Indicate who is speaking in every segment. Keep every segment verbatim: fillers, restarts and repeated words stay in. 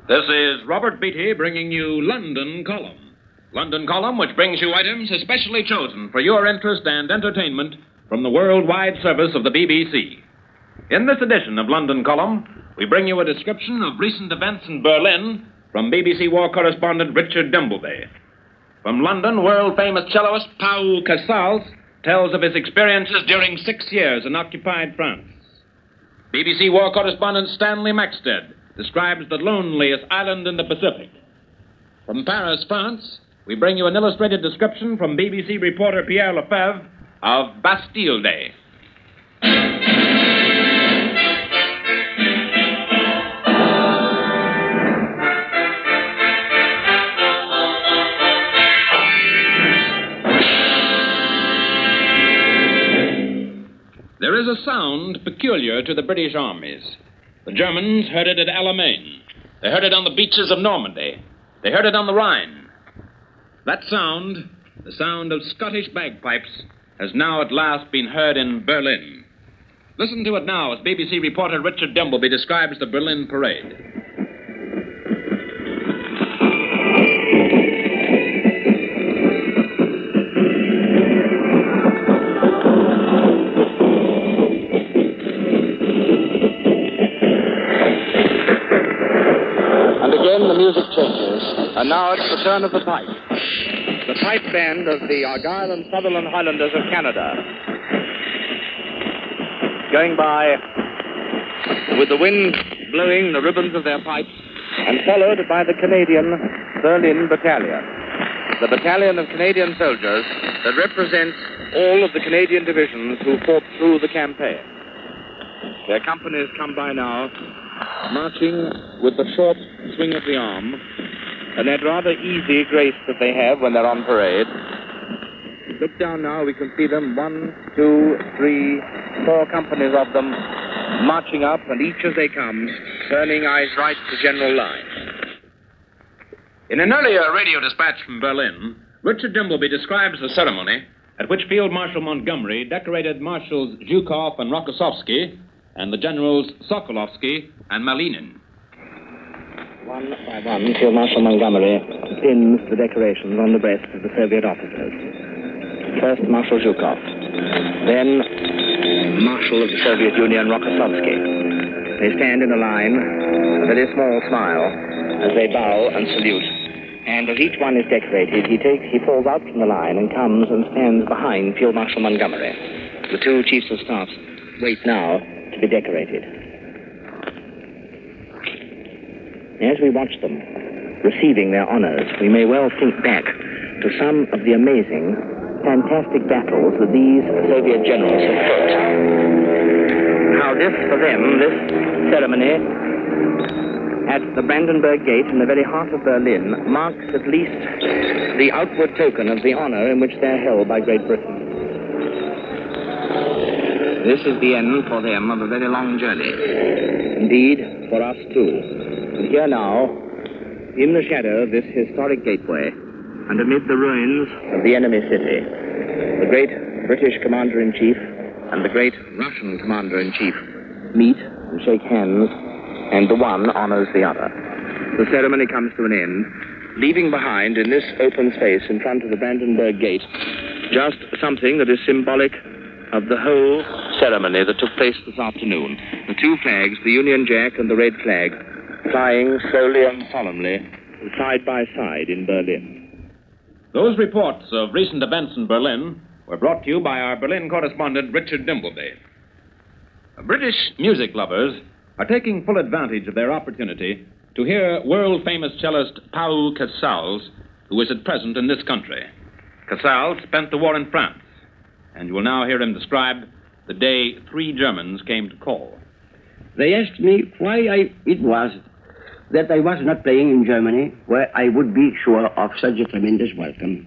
Speaker 1: This is Robert Beatty bringing you London Column. London Column, which brings you items especially chosen for your interest and entertainment from the worldwide service of the B B C. In this edition of London Column, we bring you a description of recent events in Berlin from B B C war correspondent Richard Dimbleby. From London, world-famous celloist Paul Casals tells of his experiences during six years in occupied France. B B C war correspondent Stanley Maxted describes the loneliest island in the Pacific. From Paris, France, we bring you an illustrated description from B B C reporter Pierre Lefebvre of Bastille Day. There is a sound peculiar to the British armies. The Germans heard it at Alamein. They heard it on the beaches of Normandy. They heard it on the Rhine. That sound, the sound of Scottish bagpipes, has now at last been heard in Berlin. Listen to it now as B B C reporter Richard Dimbleby describes the Berlin parade.
Speaker 2: The music changes, and now it's the turn of the pipe. The pipe band of the Argyll and Sutherland Highlanders of Canada. Going by with the wind blowing the ribbons of their pipes, and followed by the Canadian Berlin Battalion. The battalion of Canadian soldiers that represents all of the Canadian divisions who fought through the campaign. Their companies come by now, marching with the short swing of the arm and that rather easy grace that they have when they're on parade. Look down now, we can see them, one, two, three, four companies of them marching up, and each as they come, turning eyes right to general line.
Speaker 1: In an earlier radio dispatch from Berlin, Richard Dimbleby describes the ceremony at which Field Marshal Montgomery decorated Marshals Zhukov and Rokossovsky and the Generals Sokolovsky and Malinin.
Speaker 2: One by one, Field Marshal Montgomery pins the decorations on the breast of the Soviet officers. First, Marshal Zhukov. Then, Marshal of the Soviet Union, Rokossovsky. They stand in a line, a very small smile, as they bow and salute. And as each one is decorated, he takes, he falls out from the line and comes and stands behind Field Marshal Montgomery. The two chiefs of staff wait now to be decorated. As we watch them receiving their honors, we may well think back to some of the amazing, fantastic battles that these Soviet generals have fought. How this, for them, this ceremony at the Brandenburg Gate in the very heart of Berlin marks at least the outward token of the honor in which they're held by Great Britain. This is the end for them of a very long journey. Indeed, for us too. And here now, in the shadow of this historic gateway, and amid the ruins of the enemy city, the great British Commander-in-Chief and the great Russian Commander-in-Chief meet and shake hands, and the one honors the other. The ceremony comes to an end, leaving behind in this open space in front of the Brandenburg Gate just something that is symbolic of the whole ceremony that took place this afternoon. The two flags, the Union Jack and the red flag, flying slowly and solemnly, side by side in Berlin.
Speaker 1: Those reports of recent events in Berlin were brought to you by our Berlin correspondent, Richard Dimbleby. British music lovers are taking full advantage of their opportunity to hear world-famous cellist Paul Casals, who is at present in this country. Casals spent the war in France, and you will now hear him describe the day three Germans came to call.
Speaker 3: They asked me why I, it was that I was not playing in Germany, where I would be sure of such a tremendous welcome.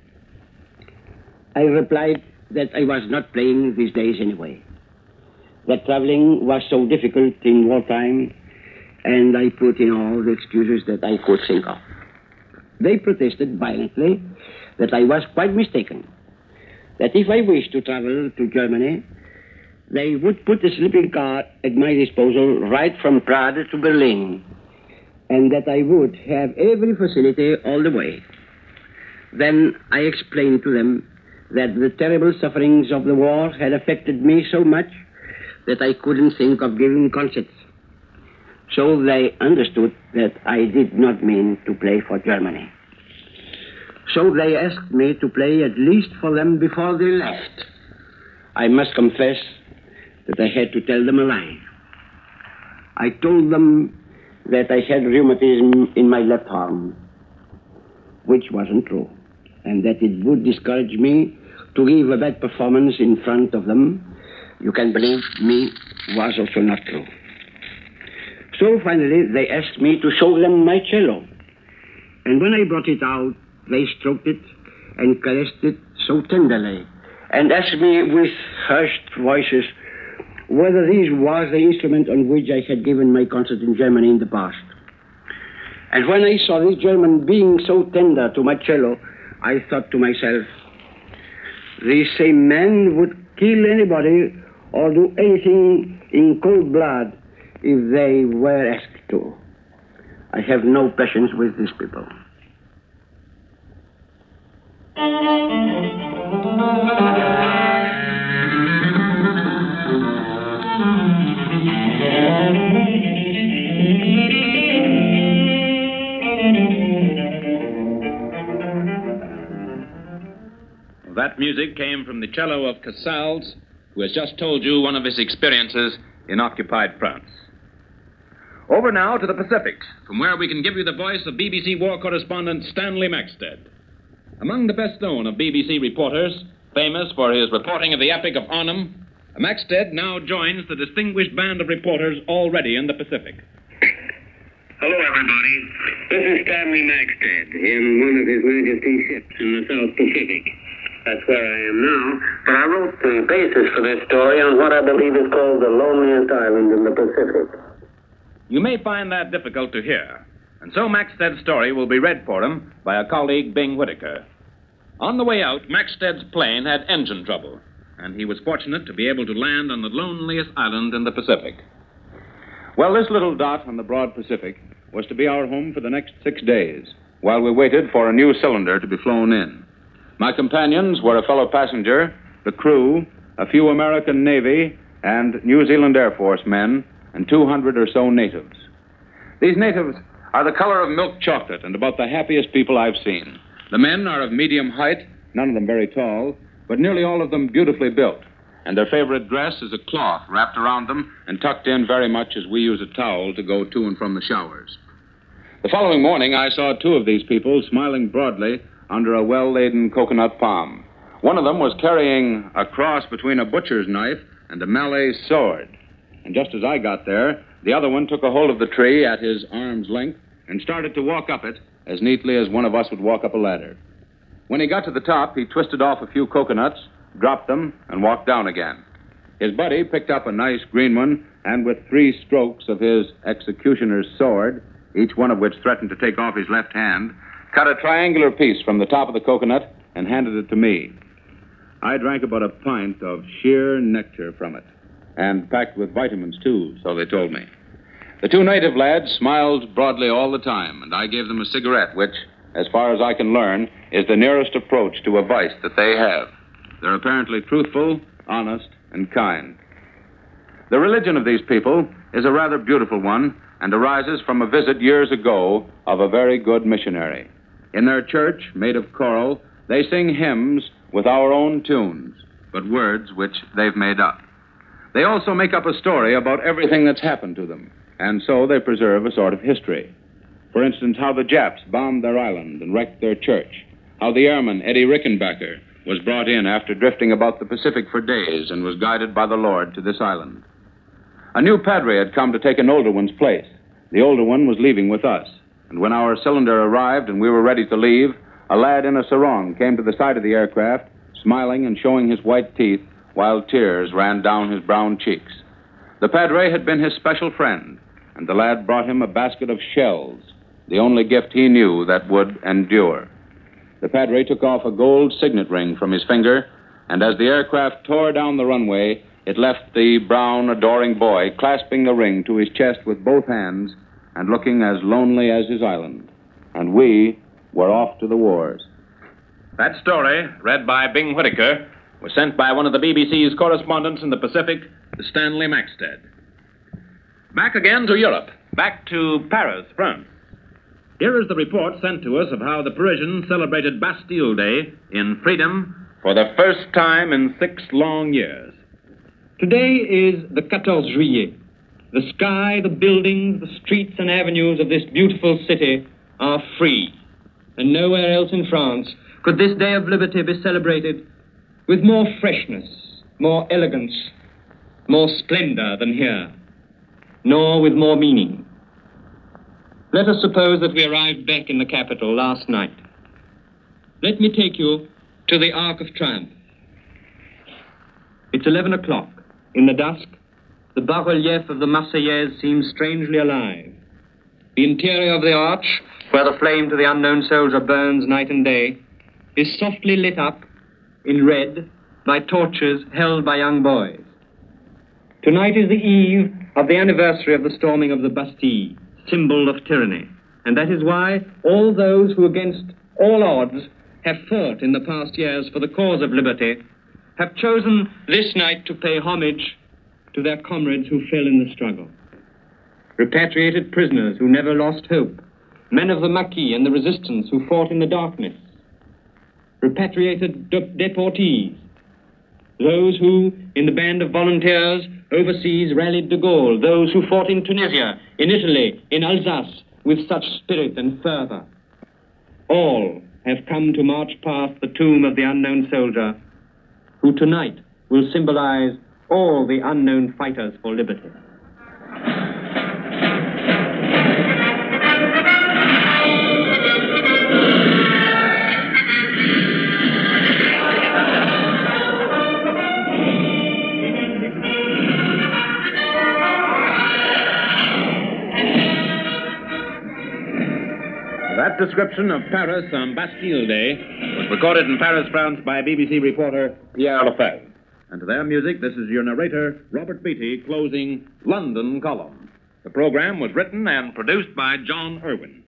Speaker 3: I replied that I was not playing these days anyway, that traveling was so difficult in wartime, and I put in all the excuses that I could think of. They protested violently that I was quite mistaken, that if I wished to travel to Germany, they would put a sleeping car at my disposal right from Prague to Berlin, and that I would have every facility all the way. Then I explained to them that the terrible sufferings of the war had affected me so much that I couldn't think of giving concerts. So they understood that I did not mean to play for Germany. So they asked me to play at least for them before they left. I must confess that I had to tell them a lie. I told them that I had rheumatism in my left arm, which wasn't true, and that it would discourage me to give a bad performance in front of them. You can believe me, was also not true. So finally, they asked me to show them my cello. And when I brought it out, they stroked it and caressed it so tenderly and asked me with hushed voices whether this was the instrument on which I had given my concert in Germany in the past. And when I saw this German being so tender to my cello, I thought to myself, this same man would kill anybody or do anything in cold blood if they were asked to. I have no patience with these people.
Speaker 1: That music came from the cello of Casals, who has just told you one of his experiences in occupied France. Over now to the Pacific, from where we can give you the voice of B B C war correspondent Stanley Maxted. Among the best known of B B C reporters, famous for his reporting of the Epic of Arnhem, Maxted now joins the distinguished band of reporters already in the Pacific.
Speaker 4: Hello, everybody. This is Stanley Maxted in one of His Majesty's ships in the South Pacific. That's where I am now. But I wrote the basis for this story on what I believe is called the loneliest island in the Pacific.
Speaker 1: You may find that difficult to hear, and so Maxted's story will be read for him by a colleague, Bing Whitaker. On the way out, Maxted's plane had engine trouble, and he was fortunate to be able to land on the loneliest island in the Pacific. Well, this little dot on the broad Pacific was to be our home for the next six days, while we waited for a new cylinder to be flown in. My companions were a fellow passenger, the crew, a few American Navy and New Zealand Air Force men, and two hundred or so natives. These natives are the color of milk chocolate and about the happiest people I've seen. The men are of medium height, none of them very tall, but nearly all of them beautifully built, and their favorite dress is a cloth wrapped around them and tucked in very much as we use a towel to go to and from the showers. The following morning, I saw two of these people smiling broadly under a well-laden coconut palm. One of them was carrying a cross between a butcher's knife and a Malay sword. And just as I got there, the other one took a hold of the tree at his arm's length and started to walk up it as neatly as one of us would walk up a ladder. When he got to the top, he twisted off a few coconuts, dropped them, and walked down again. His buddy picked up a nice green one, and with three strokes of his executioner's sword, each one of which threatened to take off his left hand, cut a triangular piece from the top of the coconut and handed it to me. I drank about a pint of sheer nectar from it, and packed with vitamins, too, so they told me. The two native lads smiled broadly all the time, and I gave them a cigarette, which, as far as I can learn, is the nearest approach to a vice that they have. They're apparently truthful, honest, and kind. The religion of these people is a rather beautiful one and arises from a visit years ago of a very good missionary. In their church, made of coral, they sing hymns with our own tunes, but words which they've made up. They also make up a story about everything that's happened to them, and so they preserve a sort of history. For instance, how the Japs bombed their island and wrecked their church, how the airman Eddie Rickenbacker was brought in after drifting about the Pacific for days and was guided by the Lord to this island. A new padre had come to take an older one's place. The older one was leaving with us, and when our cylinder arrived and we were ready to leave, a lad in a sarong came to the side of the aircraft, smiling and showing his white teeth while tears ran down his brown cheeks. The padre had been his special friend, and the lad brought him a basket of shells, the only gift he knew that would endure. The padre took off a gold signet ring from his finger, and as the aircraft tore down the runway, it left the brown, adoring boy clasping the ring to his chest with both hands and looking as lonely as his island. And we were off to the wars. That story, read by Bing Whitaker, was sent by one of the B B C's correspondents in the Pacific, Stanley Maxted. Back again to Europe, back to Paris, France. Here is the report sent to us of how the Parisians celebrated Bastille Day in freedom for the first time in six long years.
Speaker 5: Today is the quatorze juillet. The sky, the buildings, the streets and avenues of this beautiful city are free. And nowhere else in France could this day of liberty be celebrated with more freshness, more elegance, more splendor than here, nor with more meaning. Let us suppose that we arrived back in the capital last night. Let me take you to the Arc of Triumph. It's eleven o'clock. In the dusk, the bas-relief of the Marseillaise seems strangely alive. The interior of the arch, where the flame to the unknown soldier burns night and day, is softly lit up in red by torches held by young boys. Tonight is the eve of the anniversary of the storming of the Bastille, symbol of tyranny. And that is why all those who, against all odds, have fought in the past years for the cause of liberty have chosen this night to pay homage to their comrades who fell in the struggle. Repatriated prisoners who never lost hope, men of the Maquis and the resistance who fought in the darkness, repatriated de- deportees, those who, in the band of volunteers overseas, rallied de Gaulle, those who fought in Tunisia, in Italy, in Alsace, with such spirit and fervor. All have come to march past the tomb of the unknown soldier, who tonight will symbolize all the unknown fighters for liberty.
Speaker 1: That description of Paris on Bastille Day was recorded in Paris, France by B B C reporter Pierre Lefebvre. And to their music, this is your narrator, Robert Beatty, closing London Column. The program was written and produced by John Irwin.